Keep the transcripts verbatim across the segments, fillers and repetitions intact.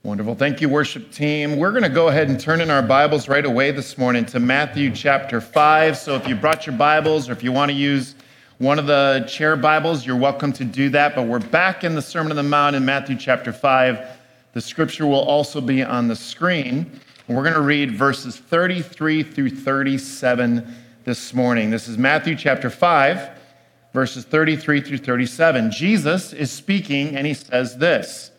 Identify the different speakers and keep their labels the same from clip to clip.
Speaker 1: Wonderful. Thank you, worship team. We're going to go ahead and turn in our Bibles right away this morning to Matthew chapter five. So if you brought your Bibles or if you want to use one of the chair Bibles, you're welcome to do that. But we're back in the Sermon on the Mount in Matthew chapter five. The scripture will also be on the screen. And we're going to read verses thirty-three through thirty-seven this morning. This is Matthew chapter five, verses thirty-three through thirty-seven. Jesus is speaking and he says this.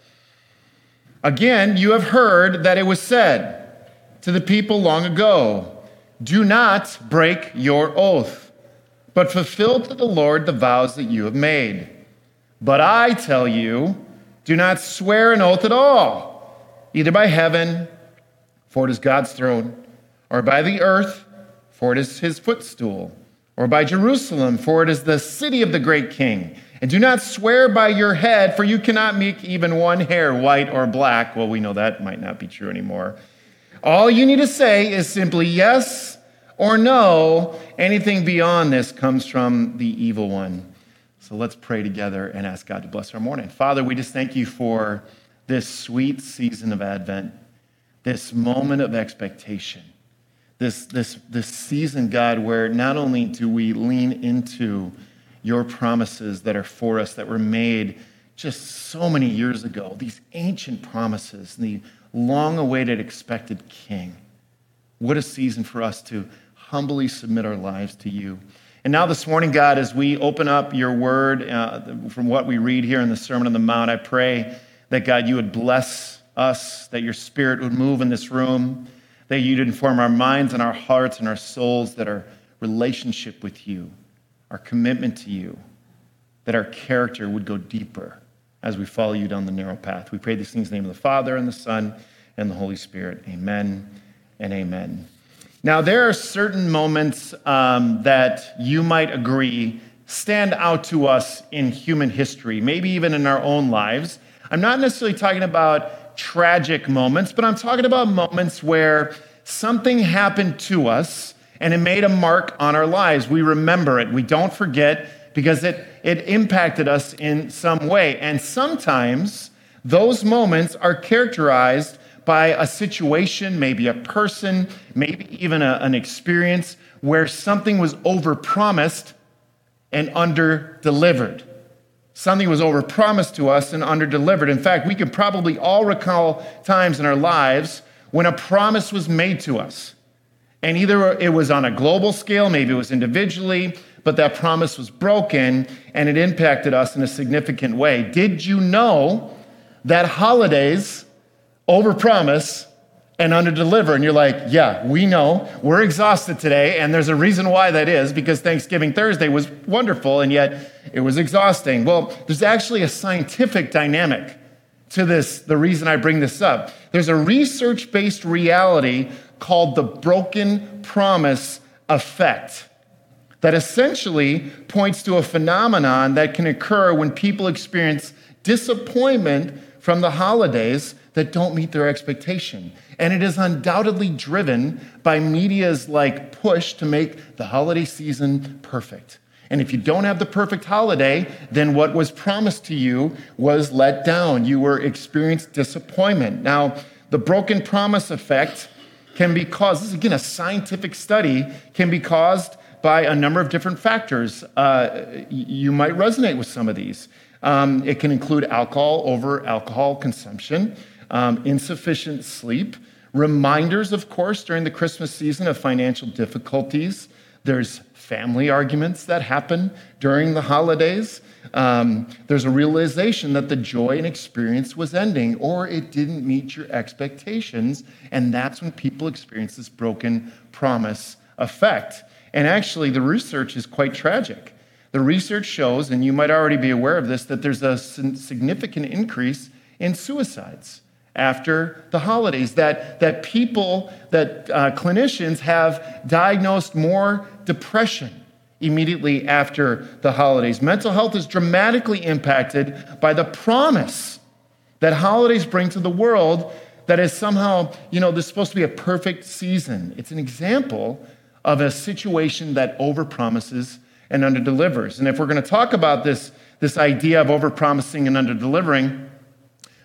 Speaker 1: Again, you have heard that it was said to the people long ago, do not break your oath, but fulfill to the Lord the vows that you have made. But I tell you, do not swear an oath at all, either by heaven, for it is God's throne, or by the earth, for it is his footstool, or by Jerusalem, for it is the city of the great king. And do not swear by your head, for you cannot make even one hair white or black. Well, we know that might not be true anymore. All you need to say is simply yes or no. Anything beyond this comes from the evil one. So let's pray together and ask God to bless our morning. Father, we just thank you for this sweet season of Advent, this moment of expectation, this, this, this season, God, where not only do we lean into your promises that are for us, that were made just so many years ago, these ancient promises, the long-awaited expected King. What a season for us to humbly submit our lives to you. And now this morning, God, as we open up your word uh, from what we read here in the Sermon on the Mount, I pray that, God, you would bless us, that your spirit would move in this room, that you'd inform our minds and our hearts and our souls, that our relationship with you, our commitment to you, that our character would go deeper as we follow you down the narrow path. We pray these things in the name of the Father and the Son and the Holy Spirit. Amen and amen. Now, there are certain moments um, that you might agree stand out to us in human history, maybe even in our own lives. I'm not necessarily talking about tragic moments, but I'm talking about moments where something happened to us and it made a mark on our lives. We remember it. We don't forget because it, it impacted us in some way. And sometimes those moments are characterized by a situation, maybe a person, maybe even a, an experience where something was overpromised and underdelivered. Something was overpromised to us and underdelivered. In fact, we can probably all recall times in our lives when a promise was made to us. And either it was on a global scale, maybe it was individually, but that promise was broken and it impacted us in a significant way. Did you know that holidays overpromise and underdeliver? And you're like, yeah, we know. We're exhausted today, and there's a reason why that is, because Thanksgiving Thursday was wonderful, and yet it was exhausting. Well, there's actually a scientific dynamic to this, the reason I bring this up. There's a research-based reality called the broken promise effect that essentially points to a phenomenon that can occur when people experience disappointment from the holidays that don't meet their expectation. And it is undoubtedly driven by media's like push to make the holiday season perfect. And if you don't have the perfect holiday, then what was promised to you was let down. You were experienced disappointment. Now, the broken promise effect can be caused, this is again a scientific study, can be caused by a number of different factors. Uh, you might resonate with some of these. Um, it can include alcohol over alcohol consumption, um, insufficient sleep, reminders, of course, during the Christmas season of financial difficulties. There's family arguments that happen during the holidays. Um, there's a realization that the joy and experience was ending, or it didn't meet your expectations, and that's when people experience this broken promise effect. And actually, the research is quite tragic. The research shows, and you might already be aware of this, that there's a significant increase in suicides after the holidays, that, that people, that uh, clinicians have diagnosed more depression immediately after the holidays. Mental health is dramatically impacted by the promise that holidays bring to the world that is somehow, you know, this is supposed to be a perfect season. It's an example of a situation that overpromises and underdelivers. And if we're going to talk about this, this idea of overpromising and underdelivering,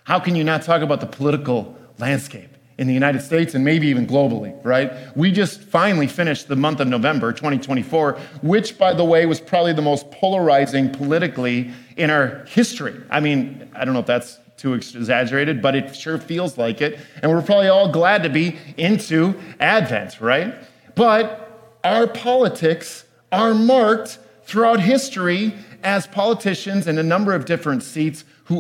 Speaker 1: How can you not talk about the political landscape in the United States and maybe even globally, right? We just finally finished the month of November twenty twenty-four, which, by the way, was probably the most polarizing politically in our history. I mean, I don't know if that's too exaggerated, but it sure feels like it. And we're probably all glad to be into Advent, right? But our politics are marked throughout history as politicians in a number of different seats who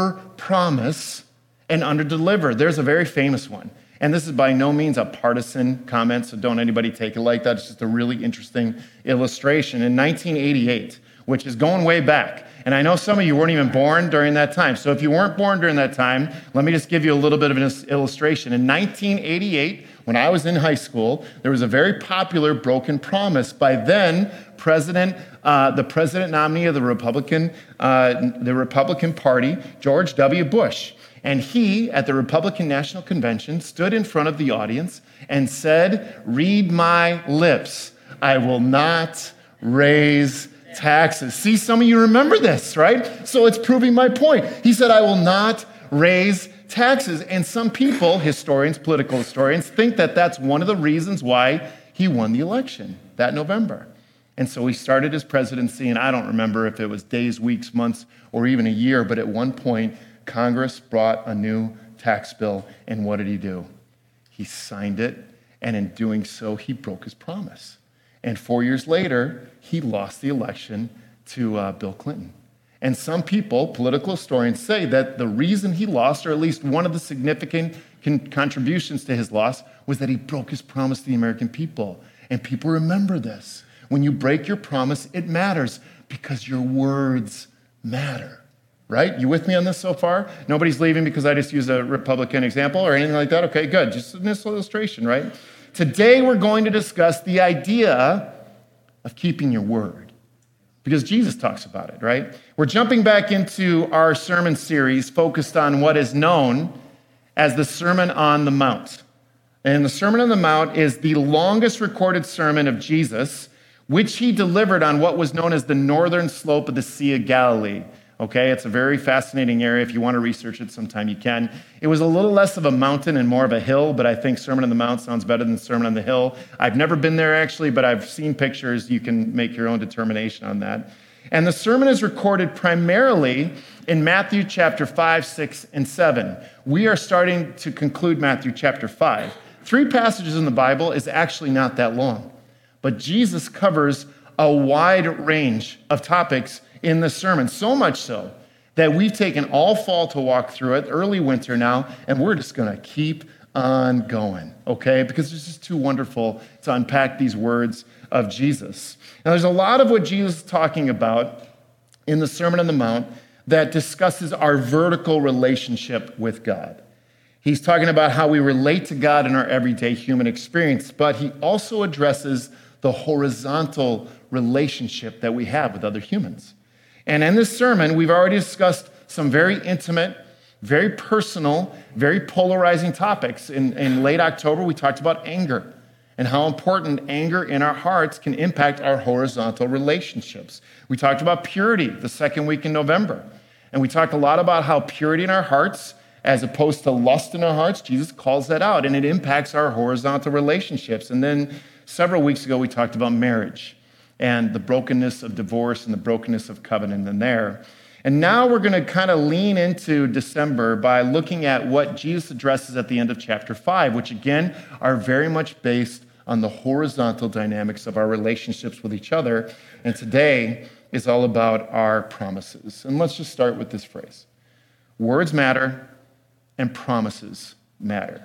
Speaker 1: overpromise and underdeliver. There's a very famous one. And this is by no means a partisan comment, so don't anybody take it like that. It's just a really interesting illustration. In nineteen eighty-eight, which is going way back, and I know some of you weren't even born during that time. So if you weren't born during that time, let me just give you a little bit of an illustration. In nineteen eighty-eight, when I was in high school, there was a very popular broken promise by then President, uh, the president nominee of the Republican, uh, the Republican Party, George W. Bush. And he, at the Republican National Convention, stood in front of the audience and said, "Read my lips, I will not raise taxes." See, some of you remember this, right? So it's proving my point. He said, "I will not raise taxes." And some people, historians, political historians, think that that's one of the reasons why he won the election that November. And so he started his presidency, and I don't remember if it was days, weeks, months, or even a year, but at one point, Congress brought a new tax bill, and what did he do? He signed it, and in doing so, he broke his promise. And four years later, he lost the election to uh, Bill Clinton. And some people, political historians, say that the reason he lost, or at least one of the significant con- contributions to his loss, was that he broke his promise to the American people. And people remember this. When you break your promise, it matters because your words matter. Right? You with me on this so far? Nobody's leaving because I just used a Republican example or anything like that? Okay, good. Just an illustration, right? Today we're going to discuss the idea of keeping your word because Jesus talks about it, right? We're jumping back into our sermon series focused on what is known as the Sermon on the Mount. And the Sermon on the Mount is the longest recorded sermon of Jesus, which he delivered on what was known as the northern slope of the Sea of Galilee. Okay, it's a very fascinating area. If you want to research it sometime, you can. It was a little less of a mountain and more of a hill, but I think Sermon on the Mount sounds better than Sermon on the Hill. I've never been there, actually, but I've seen pictures. You can make your own determination on that. And the sermon is recorded primarily in Matthew chapter five, six, and seven. We are starting to conclude Matthew chapter five. Three passages in the Bible is actually not that long, but Jesus covers a wide range of topics in the sermon, so much so that we've taken all fall to walk through it, early winter now, and we're just going to keep on going, okay? Because it's just too wonderful to unpack these words of Jesus. Now, there's a lot of what Jesus is talking about in the Sermon on the Mount that discusses our vertical relationship with God. He's talking about how we relate to God in our everyday human experience, but he also addresses the horizontal relationship that we have with other humans. And in this sermon, we've already discussed some very intimate, very personal, very polarizing topics. In, in late October, we talked about anger and how important anger in our hearts can impact our horizontal relationships. We talked about purity the second week in November. And we talked a lot about how purity in our hearts, as opposed to lust in our hearts, Jesus calls that out, and it impacts our horizontal relationships. And then several weeks ago, we talked about marriage and the brokenness of divorce and the brokenness of covenant in there. And now we're going to kind of lean into December by looking at what Jesus addresses at the end of chapter five, which again are very much based on the horizontal dynamics of our relationships with each other. And today is all about our promises. And let's just start with this phrase. Words matter and promises matter.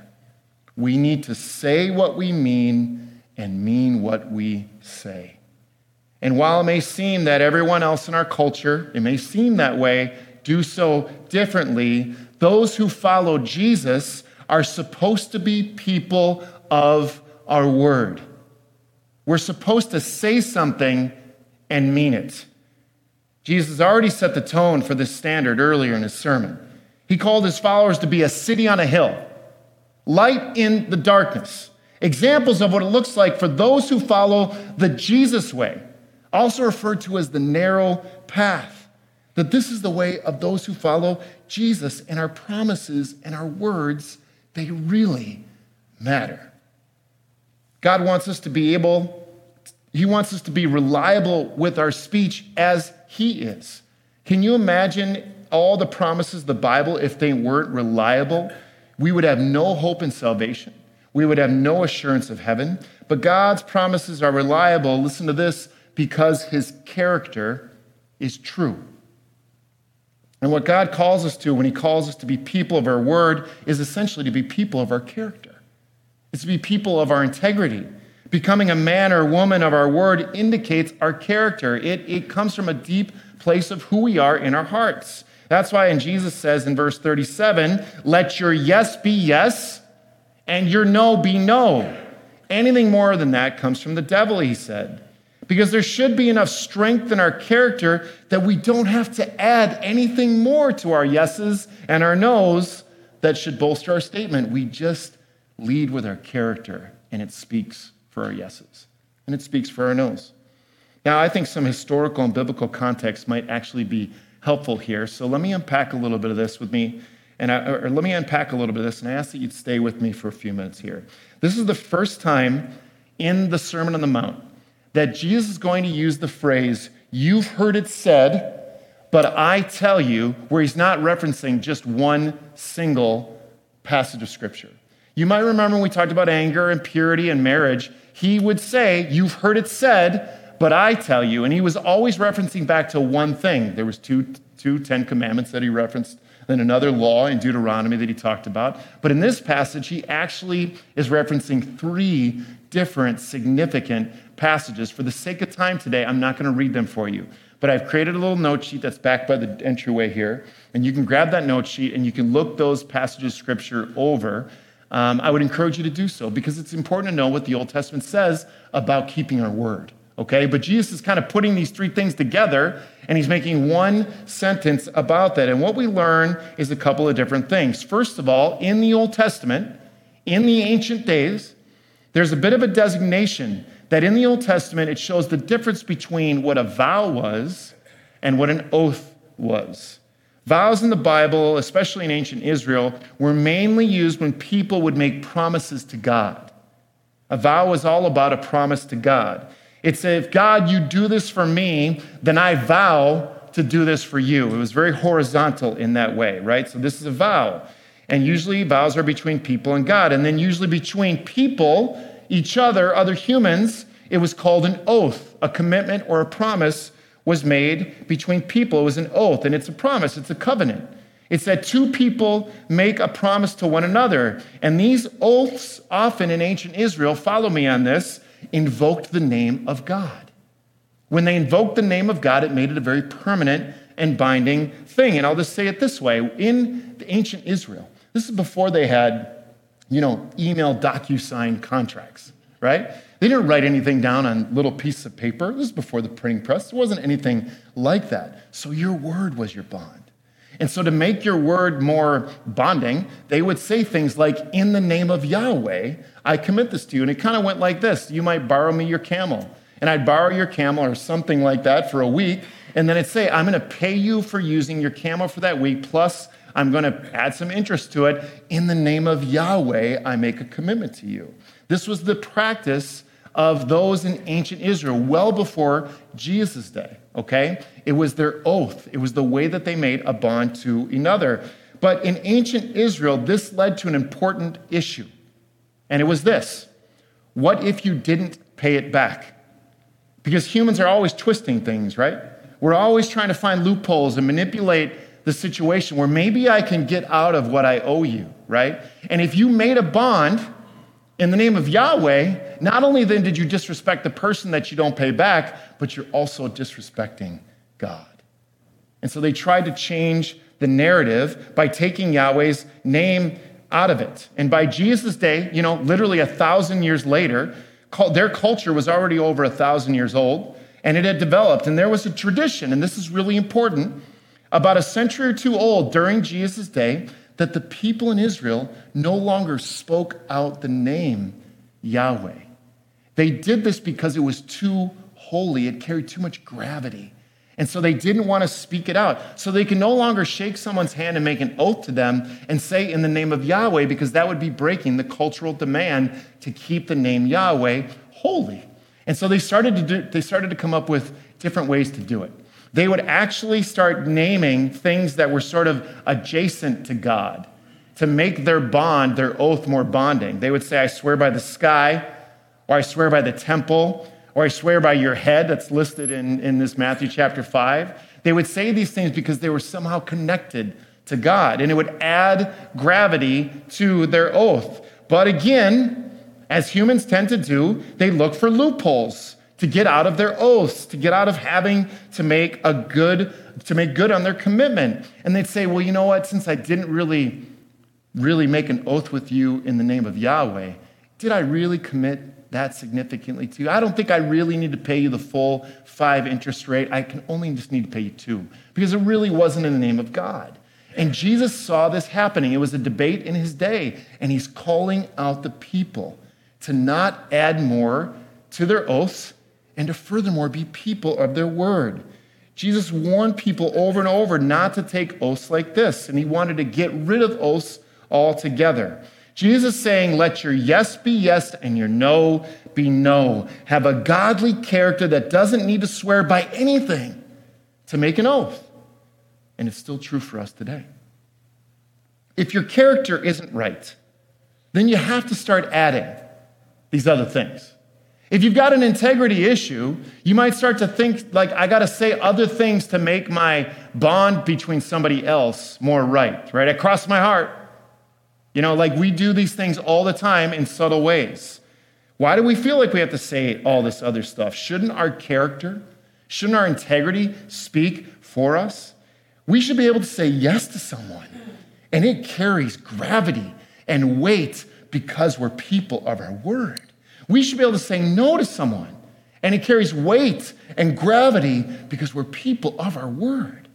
Speaker 1: We need to say what we mean and mean what we say. And while it may seem that everyone else in our culture, it may seem that way, do so differently, those who follow Jesus are supposed to be people of our word. We're supposed to say something and mean it. Jesus already set the tone for this standard earlier in his sermon. He called his followers to be a city on a hill, light in the darkness, examples of what it looks like for those who follow the Jesus way, also referred to as the narrow path. That this is the way of those who follow Jesus, and our promises and our words, they really matter. God wants us to be able, he wants us to be reliable with our speech as he is. Can you imagine all the promises of the Bible if they weren't reliable? We would have no hope in salvation. We would have no assurance of heaven. But God's promises are reliable, listen to this, because his character is true. And what God calls us to when he calls us to be people of our word is essentially to be people of our character. It's to be people of our integrity. Becoming a man or woman of our word indicates our character. It, it comes from a deep place of who we are in our hearts. That's why when Jesus says in verse thirty-seven, let your yes be yes and your no be no. Anything more than that comes from the devil, he said. Because there should be enough strength in our character that we don't have to add anything more to our yeses and our nos that should bolster our statement. We just lead with our character, and it speaks for our yeses, and it speaks for our nos. Now, I think some historical and biblical context might actually be helpful here, so let me unpack a little bit of this with me, and I, or let me unpack a little bit of this, and I ask that you'd stay with me for a few minutes here. This is the first time in the Sermon on the Mount that Jesus is going to use the phrase, you've heard it said, but I tell you, where he's not referencing just one single passage of Scripture. You might remember when we talked about anger and purity and marriage, he would say, you've heard it said, but I tell you. And he was always referencing back to one thing. There was two, two Ten Commandments that he referenced, then another law in Deuteronomy that he talked about. But in this passage, he actually is referencing three different significant passages. For the sake of time today, I'm not going to read them for you. But I've created a little note sheet that's back by the entryway here. And you can grab that note sheet and you can look those passages of Scripture over. Um, I would encourage you to do so because it's important to know what the Old Testament says about keeping our word. Okay, but Jesus is kind of putting these three things together, and he's making one sentence about that. And what we learn is a couple of different things. First of all, in the Old Testament, in the ancient days, there's a bit of a designation that in the Old Testament, it shows the difference between what a vow was and what an oath was. Vows in the Bible, especially in ancient Israel, were mainly used when people would make promises to God. A vow was all about a promise to God. It said, if God, you do this for me, then I vow to do this for you. It was very horizontal in that way, right? So this is a vow. And usually vows are between people and God. And then usually between people, each other, other humans, it was called an oath. A commitment or a promise was made between people. It was an oath, and it's a promise. It's a covenant. It's that two people make a promise to one another. And these oaths, often in ancient Israel, follow me on this, invoked the name of God. When they invoked the name of God, it made it a very permanent and binding thing. And I'll just say it this way. In the ancient Israel, this is before they had, you know, email DocuSign contracts, right? They didn't write anything down on little pieces of paper. This is before the printing press. There wasn't anything like that. So your word was your bond. And so to make your word more bonding, they would say things like, in the name of Yahweh, I commit this to you. And it kind of went like this. You might borrow me your camel. And I'd borrow your camel or something like that for a week. And then it'd say, I'm going to pay you for using your camel for that week. Plus, I'm going to add some interest to it. In the name of Yahweh, I make a commitment to you. This was the practice of those in ancient Israel well before Jesus' day, okay? It was their oath. It was the way that they made a bond to another. But in ancient Israel, this led to an important issue. And it was this. What if you didn't pay it back? Because humans are always twisting things, right? We're always trying to find loopholes and manipulate the situation where maybe I can get out of what I owe you, right? And if you made a bond in the name of Yahweh, not only then did you disrespect the person that you don't pay back, but you're also disrespecting God. And so they tried to change the narrative by taking Yahweh's name out of it. And by Jesus' day, you know, literally a thousand years later, their culture was already over a thousand years old, and it had developed. And there was a tradition, and this is really important, about a century or two old during Jesus' day, that the people in Israel no longer spoke out the name Yahweh. They did this because it was too holy. It carried too much gravity. And so they didn't want to speak it out. So they can no longer shake someone's hand and make an oath to them and say in the name of Yahweh, because that would be breaking the cultural demand to keep the name Yahweh holy. And so they started to do, they started to come up with different ways to do it. They would actually start naming things that were sort of adjacent to God to make their bond, their oath, more bonding. They would say, I swear by the sky, or I swear by the temple, or I swear by your head that's listed in, in this Matthew chapter five. They would say these things because they were somehow connected to God, and it would add gravity to their oath. But again, as humans tend to do, they look for loopholes to get out of their oaths, to get out of having to make a good, to make good on their commitment. And they'd say, well, you know what, since I didn't really, really make an oath with you in the name of Yahweh, did I really commit that significantly to you? I don't think I really need to pay you the full five interest rate. I can only just need to pay you two, because it really wasn't in the name of God. And Jesus saw this happening. It was a debate in his day, and he's calling out the people to not add more to their oaths and to furthermore be people of their word. Jesus warned people over and over not to take oaths like this, and he wanted to get rid of oaths altogether. Jesus is saying, let your yes be yes and your no be no. Have a godly character that doesn't need to swear by anything to make an oath. And it's still true for us today. If your character isn't right, then you have to start adding these other things. If you've got an integrity issue, you might start to think, like, I got to say other things to make my bond between somebody else more right, right? I cross my heart. You know, like we do these things all the time in subtle ways. Why do we feel like we have to say all this other stuff? Shouldn't our character, shouldn't our integrity speak for us? We should be able to say yes to someone, and it carries gravity and weight because we're people of our word. We should be able to say no to someone, and it carries weight and gravity because we're people of our word.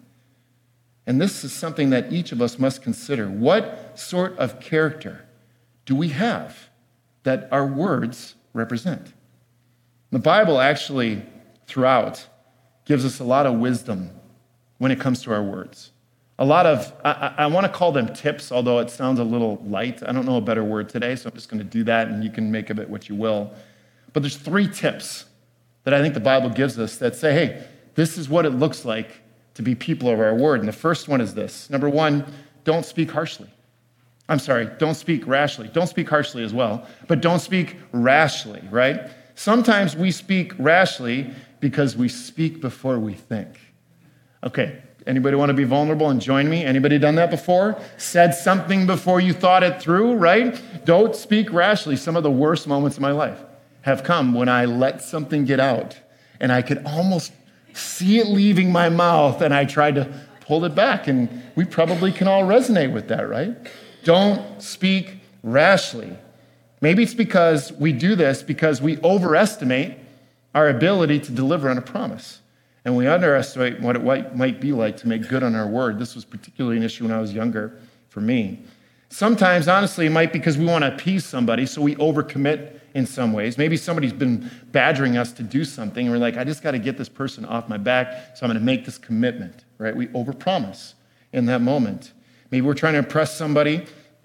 Speaker 1: And this is something that each of us must consider. What sort of character do we have that our words represent? The Bible actually, throughout, gives us a lot of wisdom when it comes to our words. A lot of, I, I want to call them tips, although it sounds a little light. I don't know a better word today, so I'm just going to do that, and you can make of it what you will. But there's three tips that I think the Bible gives us that say, hey, this is what it looks like to be people of our word. And the first one is this. Number one, don't speak harshly. I'm sorry, don't speak rashly. Don't speak harshly as well, but don't speak rashly, right? Sometimes we speak rashly because we speak before we think. Okay, anybody want to be vulnerable and join me? Anybody done that before? Said something before you thought it through, right? Don't speak rashly. Some of the worst moments of my life have come when I let something get out and I could almost see it leaving my mouth and I tried to pull it back. And we probably can all resonate with that, right? Don't speak rashly. Maybe it's because we do this because we overestimate our ability to deliver on a promise. And we underestimate what it might be like to make good on our word. This was particularly an issue when I was younger for me. Sometimes, honestly, it might be because we want to appease somebody, so we overcommit in some ways. Maybe somebody's been badgering us to do something, and we're like, I just got to get this person off my back, so I'm going to make this commitment, right? We overpromise in that moment. Maybe we're trying to impress somebody,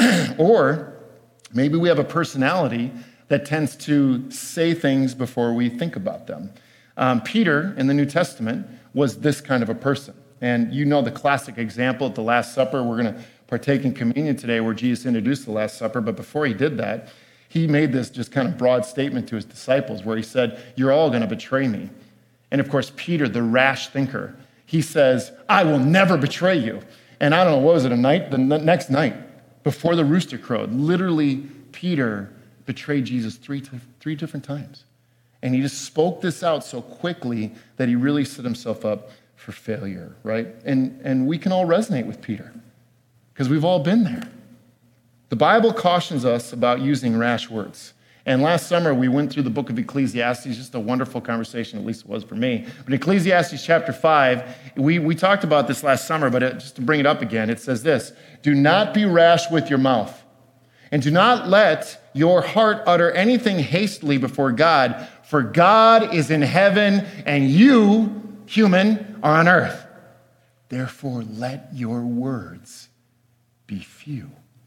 Speaker 1: or maybe we have a personality that tends to say things before we think about them. Um, Peter in the New Testament was this kind of a person. And you know the classic example at the Last Supper. We're going to partake in communion today where Jesus introduced the Last Supper. But before he did that, he made this just kind of broad statement to his disciples where he said, you're all going to betray me. And of course, Peter, the rash thinker, he says, I will never betray you. And I don't know, what was it, a night? The next night, before the rooster crowed, literally Peter betrayed Jesus three, three different times. And he just spoke this out so quickly that he really set himself up for failure, right? And, and we can all resonate with Peter because we've all been there. The Bible cautions us about using rash words. And last summer, we went through the book of Ecclesiastes, just a wonderful conversation, at least it was for me. But Ecclesiastes chapter five, we, we talked about this last summer, but it, just to bring it up again, it says this, do not be rash with your mouth, and do not let your heart utter anything hastily before God, for God is in heaven, and you human, are on earth. Therefore, let your words be few.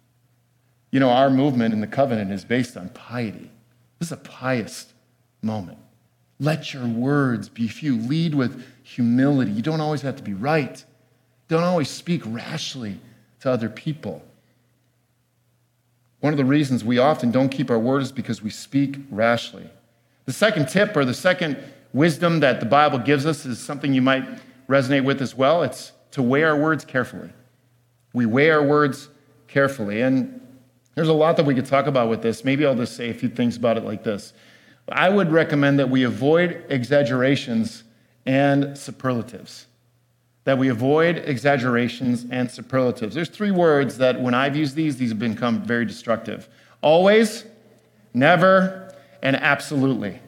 Speaker 1: You know, our movement in the covenant is based on piety. This is a pious moment. Let your words be few. Lead with humility. You don't always have to be right. Don't always speak rashly to other people. One of the reasons we often don't keep our word is because we speak rashly. The second tip or the second wisdom that the Bible gives us is something you might resonate with as well. It's to weigh our words carefully. We weigh our words carefully. And there's a lot that we could talk about with this. Maybe I'll just say a few things about it like this. I would recommend that we avoid exaggerations and superlatives. That we avoid exaggerations and superlatives. There's three words that when I've used these, these have become very destructive. Always, never, and absolutely.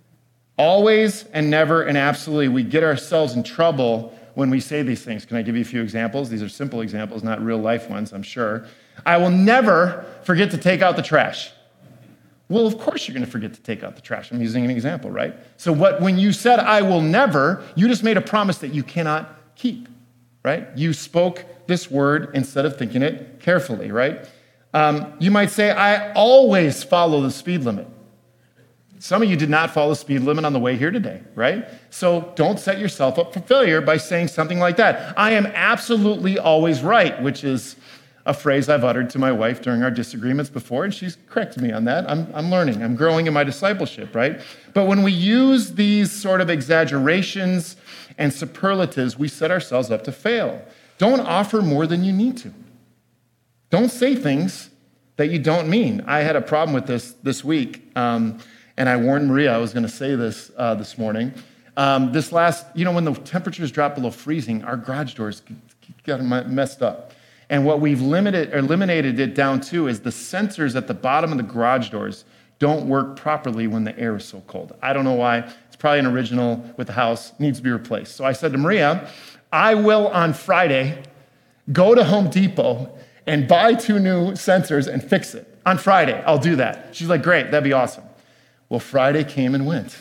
Speaker 1: Always and never and absolutely. We get ourselves in trouble when we say these things. Can I give you a few examples? These are simple examples, not real life ones, I'm sure. I will never forget to take out the trash. Well, of course you're going to forget to take out the trash. I'm using an example, right? So what when you said I will never, you just made a promise that you cannot keep, right? You spoke this word instead of thinking it carefully, right? Um, you might say, I always follow the speed limit. Some of you did not follow the speed limit on the way here today, right? So don't set yourself up for failure by saying something like that. I am absolutely always right, which is a phrase I've uttered to my wife during our disagreements before, and she's corrected me on that. I'm, I'm learning. I'm growing in my discipleship, right? But when we use these sort of exaggerations and superlatives, we set ourselves up to fail. Don't offer more than you need to. Don't say things that you don't mean. I had a problem with this this week, um, and I warned Maria I was going to say this uh, this morning. Um, this last, you know, when the temperatures drop below freezing, our garage doors got messed up. And what we've limited or eliminated it down to is the sensors at the bottom of the garage doors don't work properly when the air is so cold. I don't know why. It's probably an original with the house, needs to be replaced. So I said to Maria, I will on Friday go to Home Depot and buy two new sensors and fix it. On Friday, I'll do that. She's like, great, that'd be awesome. Well, Friday came and went.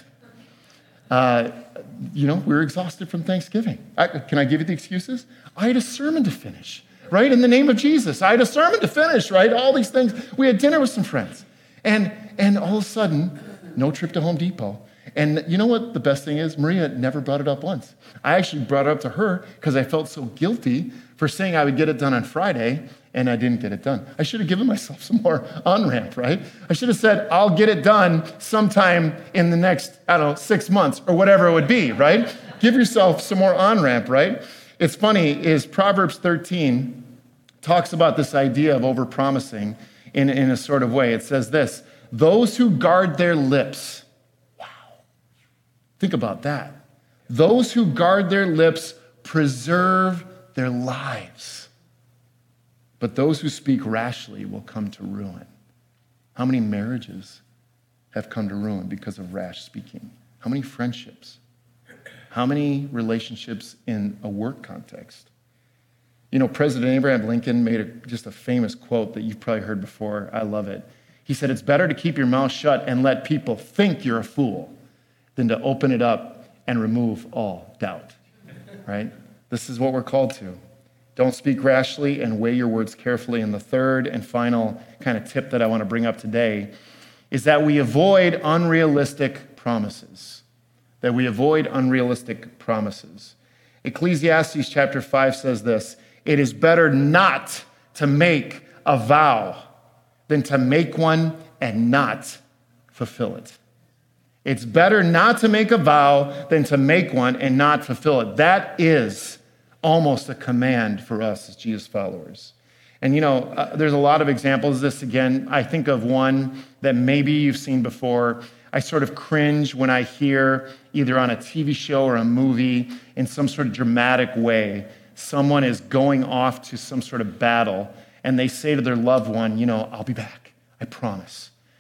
Speaker 1: Uh, you know, we were exhausted from Thanksgiving. I, can I give you the excuses? I had a sermon to finish. Right? In the name of Jesus. I had a sermon to finish, right? All these things. We had dinner with some friends. And and all of a sudden, no trip to Home Depot. And you know what the best thing is? Maria never brought it up once. I actually brought it up to her because I felt so guilty for saying I would get it done on Friday, and I didn't get it done. I should have given myself some more on-ramp, right? I should have said, I'll get it done sometime in the next, I don't know, six months or whatever it would be, right? Give yourself some more on-ramp, right? It's funny, is Proverbs thirteen talks about this idea of overpromising in, in a sort of way. It says this, those who guard their lips, wow, think about that. Those who guard their lips preserve their lives, but those who speak rashly will come to ruin. How many marriages have come to ruin because of rash speaking? How many friendships? How many relationships in a work context? You know, President Abraham Lincoln made a, just a famous quote that you've probably heard before. I love it. He said, it's better to keep your mouth shut and let people think you're a fool than to open it up and remove all doubt, right? This is what we're called to. Don't speak rashly and weigh your words carefully. And the third and final kind of tip that I want to bring up today is that we avoid unrealistic promises. That we avoid unrealistic promises. Ecclesiastes chapter five says this, it is better not to make a vow than to make one and not fulfill it. It's better not to make a vow than to make one and not fulfill it. That is almost a command for us as Jesus followers. And you know, uh, there's a lot of examples of this. Again, I think of one that maybe you've seen before. I sort of cringe when I hear either on a T V show or a movie in some sort of dramatic way, someone is going off to some sort of battle and they say to their loved one, you know, I'll be back, I promise.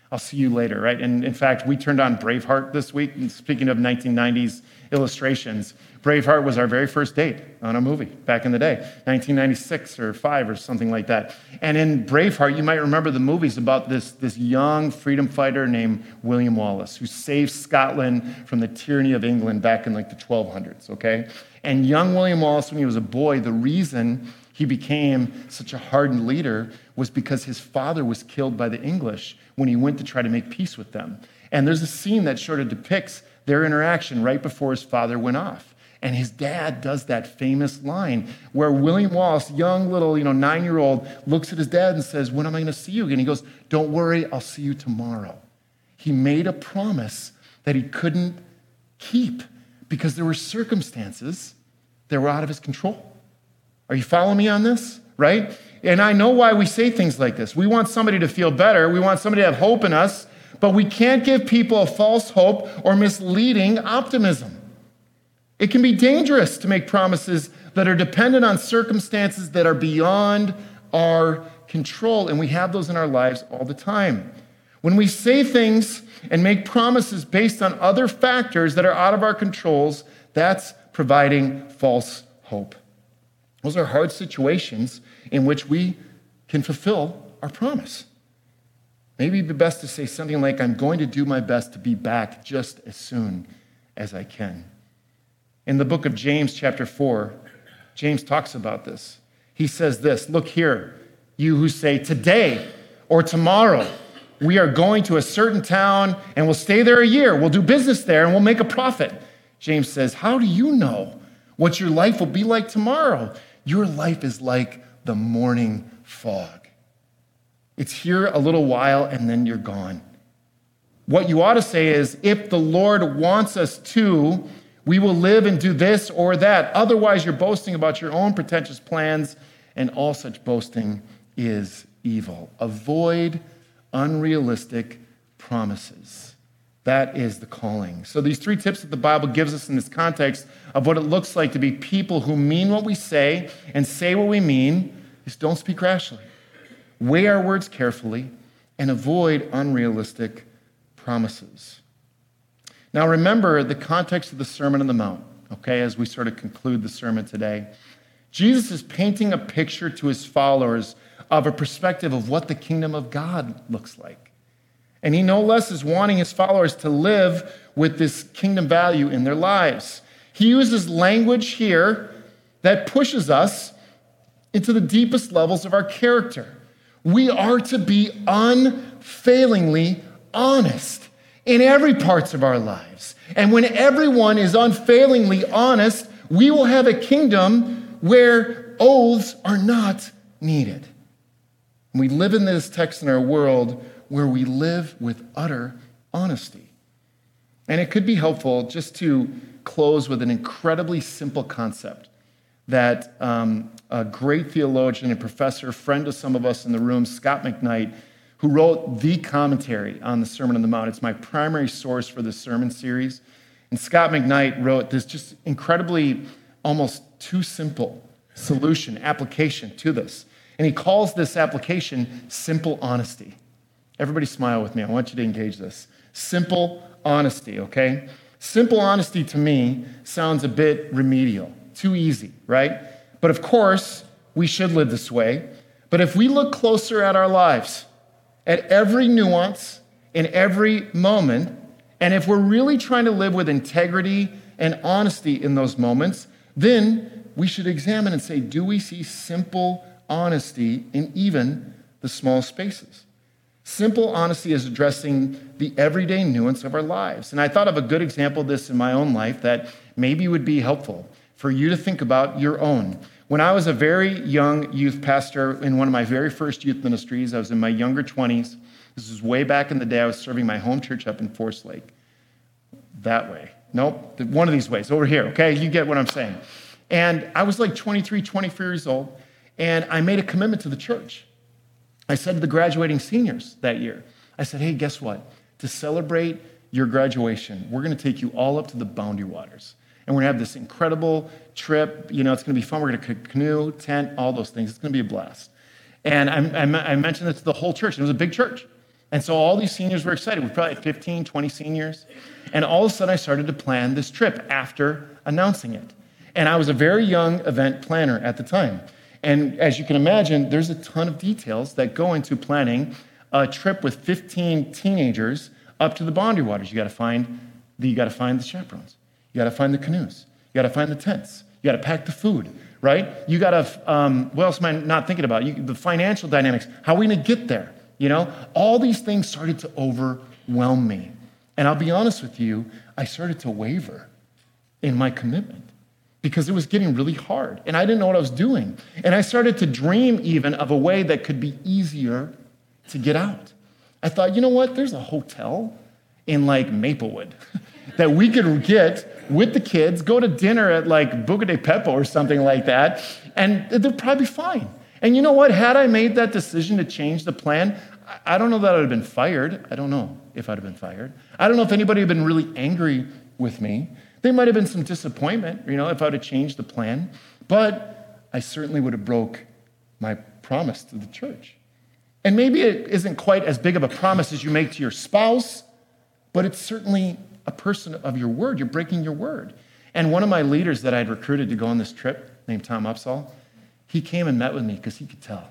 Speaker 1: I'll see you later, right? And in fact, we turned on Braveheart this week. And speaking of nineteen nineties illustrations, Braveheart was our very first date on a movie back in the day, nineteen ninety-six or five or something like that. And in Braveheart, you might remember the movies about this, this young freedom fighter named William Wallace, who saved Scotland from the tyranny of England back in like the twelve hundreds, okay? And young William Wallace, when he was a boy, the reason he became such a hardened leader was because his father was killed by the English when he went to try to make peace with them. And there's a scene that sort of depicts their interaction right before his father went off. And his dad does that famous line where William Wallace, young little, you know, nine-year-old, looks at his dad and says, when am I going to see you again? He goes, don't worry, I'll see you tomorrow. He made a promise that he couldn't keep because there were circumstances that were out of his control. Are you following me on this? Right? And I know why we say things like this. We want somebody to feel better. We want somebody to have hope in us, but we can't give people a false hope or misleading optimism. It can be dangerous to make promises that are dependent on circumstances that are beyond our control, and we have those in our lives all the time. When we say things and make promises based on other factors that are out of our controls, that's providing false hope. Those are hard situations in which we can fulfill our promise. Maybe it'd be best to say something like, I'm going to do my best to be back just as soon as I can. In the book of James, chapter four, James talks about this. He says this, look here, you who say today or tomorrow, we are going to a certain town and we'll stay there a year. We'll do business there and we'll make a profit. James says, how do you know what your life will be like tomorrow? Your life is like the morning fog. It's here a little while and then you're gone. What you ought to say is, if the Lord wants us to, we will live and do this or that. Otherwise, you're boasting about your own pretentious plans, and all such boasting is evil. Avoid unrealistic promises. That is the calling. So these three tips that the Bible gives us in this context of what it looks like to be people who mean what we say and say what we mean is don't speak rashly. Weigh our words carefully and avoid unrealistic promises. Now remember the context of the Sermon on the Mount, okay, as we sort of conclude the sermon today. Jesus is painting a picture to his followers of a perspective of what the kingdom of God looks like. And he no less is wanting his followers to live with this kingdom value in their lives. He uses language here that pushes us into the deepest levels of our character. We are to be unfailingly honest in every parts of our lives. And when everyone is unfailingly honest, we will have a kingdom where oaths are not needed. And we live in this text in our world where we live with utter honesty. And it could be helpful just to close with an incredibly simple concept that um, a great theologian and professor, friend of some of us in the room, Scot McKnight, who wrote the commentary on the Sermon on the Mount. It's my primary source for this sermon series. And Scot McKnight wrote this just incredibly, almost too simple solution, application to this. And he calls this application simple honesty. Everybody smile with me. I want you to engage this. Simple honesty, okay? Simple honesty to me sounds a bit remedial, too easy, right? But of course, we should live this way. But if we look closer at our lives, at every nuance, in every moment, and if we're really trying to live with integrity and honesty in those moments, then we should examine and say, do we see simple honesty in even the small spaces? Simple honesty is addressing the everyday nuance of our lives. And I thought of a good example of this in my own life that maybe would be helpful for you to think about your own. When I was a very young youth pastor in one of my very first youth ministries, I was in my younger twenties. This was way back in the day. I was serving my home church up in Forest Lake. That way. Nope, one of these ways, over here, okay? You get what I'm saying. And I was like twenty-three, twenty-four years old, and I made a commitment to the church. I said to the graduating seniors that year, I said, hey, guess what? To celebrate your graduation, we're going to take you all up to the Boundary Waters. And we're going to have this incredible trip. You know, it's going to be fun. We're going to canoe, tent, all those things. It's going to be a blast. And I, I, I mentioned this to the whole church. It was a big church. And so all these seniors were excited. We probably had fifteen, twenty seniors. And all of a sudden I started to plan this trip after announcing it. And I was a very young event planner at the time. And as you can imagine, there's a ton of details that go into planning a trip with fifteen teenagers up to the Boundary Waters. You got to find the, you got to find the chaperones. You got to find the canoes. You got to find the tents. You got to pack the food, right? You got to, um, what else am I not thinking about? You, the financial dynamics. How are we going to get there? You know, all these things started to overwhelm me. And I'll be honest with you, I started to waver in my commitment because it was getting really hard and I didn't know what I was doing. And I started to dream even of a way that could be easier to get out. I thought, you know what? There's a hotel in like Maplewood that we could get with the kids, go to dinner at like Buca de Beppo or something like that, and they're probably fine. And you know what? Had I made that decision to change the plan, I don't know that I'd have been fired. I don't know if I'd have been fired. I don't know if anybody had been really angry with me. There might have been some disappointment, you know, if I would have changed the plan. But I certainly would have broke my promise to the church. And maybe it isn't quite as big of a promise as you make to your spouse, but it's certainly a person of your word. You're breaking your word. And one of my leaders that I'd recruited to go on this trip, named Tom Upsall, he came and met with me because he could tell.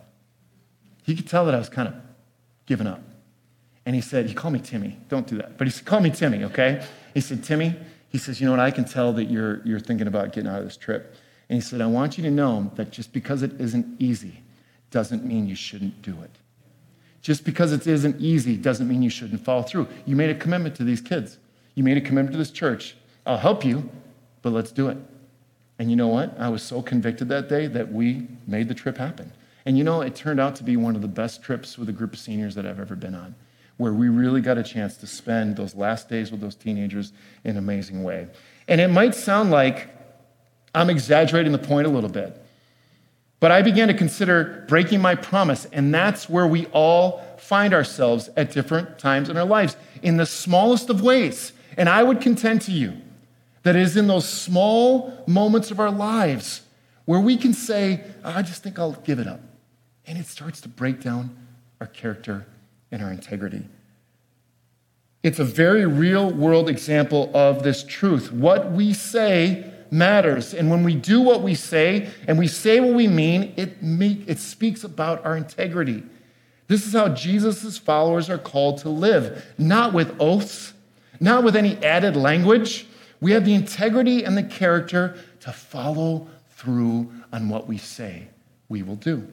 Speaker 1: He could tell that I was kind of giving up. And he said, he called me Timmy. Don't do that. But he said, call me Timmy, okay? He said, Timmy, he says, you know what? I can tell that you're, you're thinking about getting out of this trip. And he said, I want you to know that just because it isn't easy doesn't mean you shouldn't do it. Just because it isn't easy doesn't mean you shouldn't follow through. You made a commitment to these kids. You made a commitment to this church. I'll help you, but let's do it. And you know what? I was so convicted that day that we made the trip happen. And you know, it turned out to be one of the best trips with a group of seniors that I've ever been on, where we really got a chance to spend those last days with those teenagers in an amazing way. And it might sound like I'm exaggerating the point a little bit, but I began to consider breaking my promise, and that's where we all find ourselves at different times in our lives, in the smallest of ways. And I would contend to you that it is in those small moments of our lives where we can say, I just think I'll give it up. And it starts to break down our character and our integrity. It's a very real world example of this truth. What we say matters. And when we do what we say and we say what we mean, it, make, it speaks about our integrity. This is how Jesus' followers are called to live, not with oaths, not with any added language. We have the integrity and the character to follow through on what we say we will do.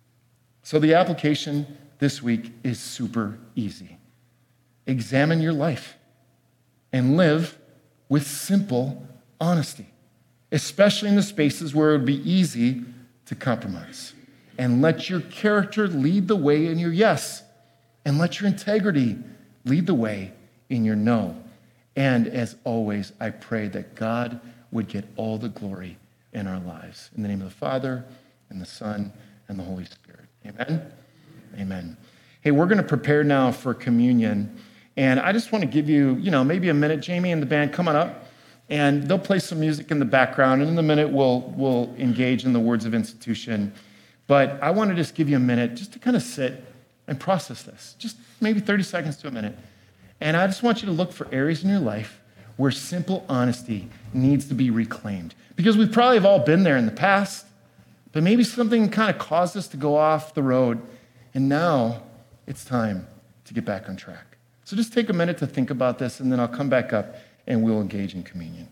Speaker 1: So the application this week is super easy. Examine your life and live with simple honesty, especially in the spaces where it would be easy to compromise. And let your character lead the way in your yes, and let your integrity lead the way in your no. And as always, I pray that God would get all the glory in our lives. In the name of the Father, and the Son, and the Holy Spirit. Amen? Amen. Hey, we're going to prepare now for communion. And I just want to give you, you know, maybe a minute. Jamie and the band, come on up. And they'll play some music in the background. And in a minute, we'll, we'll engage in the words of institution. But I want to just give you a minute just to kind of sit and process this. Just maybe thirty seconds to a minute. And I just want you to look for areas in your life where simple honesty needs to be reclaimed. Because we probably have all been there in the past, but maybe something kind of caused us to go off the road, and now it's time to get back on track. So just take a minute to think about this, and then I'll come back up and we'll engage in communion.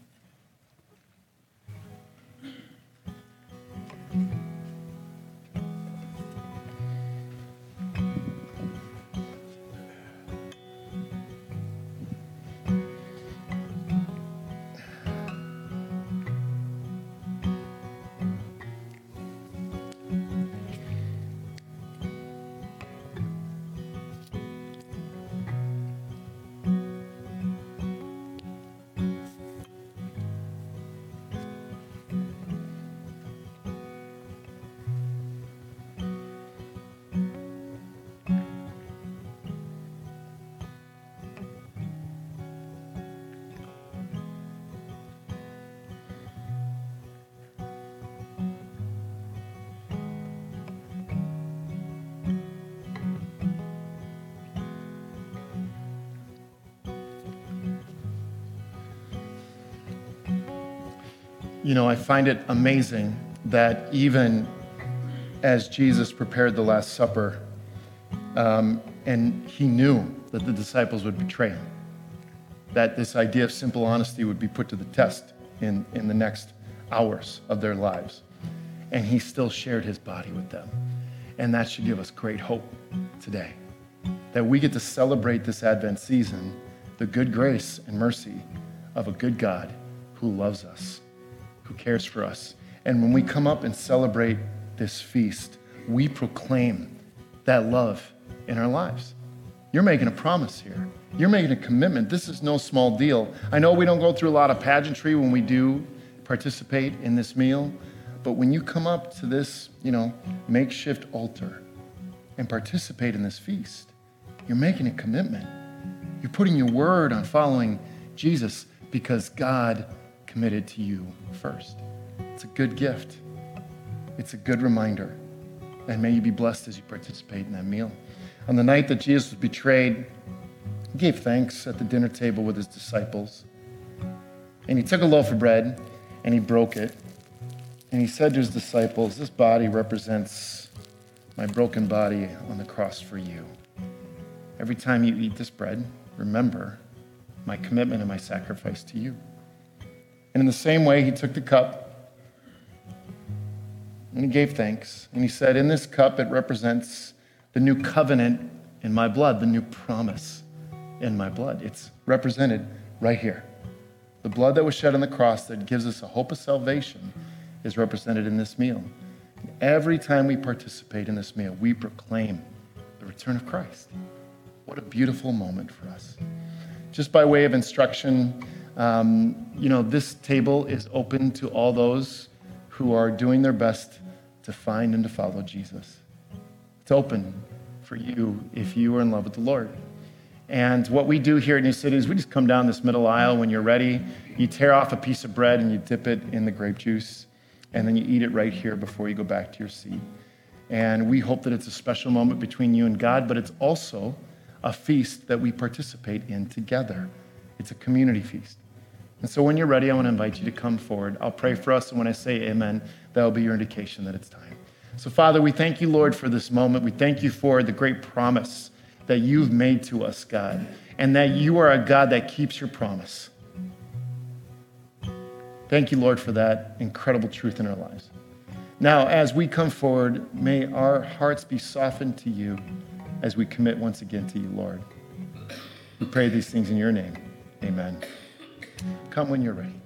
Speaker 1: you know, I find it amazing that even as Jesus prepared the Last Supper, um, and he knew that the disciples would betray him, that this idea of simple honesty would be put to the test in, in the next hours of their lives. And he still shared his body with them. And that should give us great hope today, that we get to celebrate this Advent season, the good grace and mercy of a good God who loves us, who cares for us. And when we come up and celebrate this feast, we proclaim that love in our lives. You're making a promise here. You're making a commitment. This is no small deal. I know we don't go through a lot of pageantry when we do participate in this meal, but when you come up to this, you know, makeshift altar and participate in this feast, you're making a commitment. You're putting your word on following Jesus because God committed to you first. It's a good gift. It's a good reminder. And may you be blessed as you participate in that meal. On the night that Jesus was betrayed, he gave thanks at the dinner table with his disciples. And he took a loaf of bread and he broke it. And he said to his disciples, "This body represents my broken body on the cross for you. Every time you eat this bread, remember my commitment and my sacrifice to you." And in the same way, he took the cup and he gave thanks. And he said, "In this cup, it represents the new covenant in my blood, the new promise in my blood." It's represented right here. The blood that was shed on the cross that gives us a hope of salvation is represented in this meal. Every time we participate in this meal, we proclaim the return of Christ. What a beautiful moment for us. Just by way of instruction, um, you know, this table is open to all those who are doing their best to find and to follow Jesus. It's open for you if you are in love with the Lord. And what we do here at New City is we just come down this middle aisle. When you're ready, you tear off a piece of bread and you dip it in the grape juice, and then you eat it right here before you go back to your seat. And we hope that it's a special moment between you and God, but it's also a feast that we participate in together. It's a community feast. And so when you're ready, I want to invite you to come forward. I'll pray for us, and when I say amen, that will be your indication that it's time. So Father, we thank you, Lord, for this moment. We thank you for the great promise that you've made to us, God, and that you are a God that keeps your promise. Thank you, Lord, for that incredible truth in our lives. Now, as we come forward, may our hearts be softened to you as we commit once again to you, Lord. We pray these things in your name. Amen. Come when you're ready.